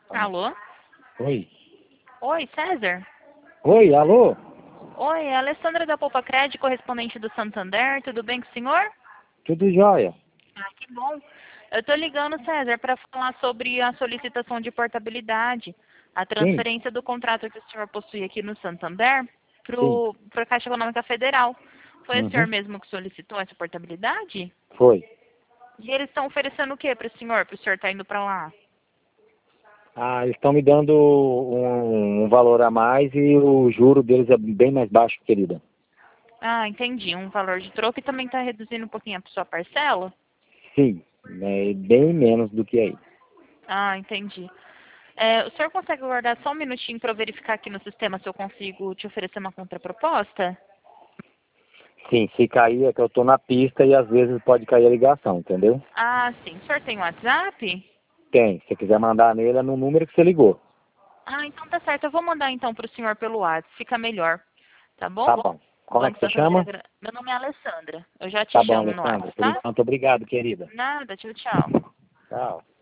Alô? Oi. Oi, César? Oi, alô? Oi, é a Alessandra da Poupa Cred, correspondente do Santander. Tudo bem com o senhor? Tudo jóia? Ah, que bom. Eu estou ligando, César, para falar sobre a solicitação de portabilidade, a Sim, transferência do contrato que o senhor possui aqui no Santander sim. para a Caixa Econômica Federal. Foi o senhor Uhum. mesmo que solicitou essa portabilidade? Foi. E eles estão oferecendo o que para o senhor estar indo para lá? Ah, eles estão me dando um valor a mais e o juro deles é bem mais baixo, querida. Ah, entendi. Um valor de troco e também está reduzindo um pouquinho a sua parcela? Sim, é bem menos do que aí. Ah, entendi. O senhor consegue guardar só um minutinho para eu verificar aqui no sistema se eu consigo te oferecer uma contraproposta? Sim, se cair é que eu tô na pista e às vezes pode cair a ligação, entendeu? Ah, sim. O senhor tem WhatsApp? Tem, se você quiser mandar nele é no número que você ligou. Ah, então tá certo. Eu vou mandar então para o senhor pelo WhatsApp. Fica melhor. Tá bom? Tá bom. Como é Banco que você Santander. chama? Meu nome é Alessandra. Eu já te Tá bom, chamo no Alessandra. WhatsApp, Por tá? enquanto, obrigado, querida. Nada. Tchau, tchau. Tchau.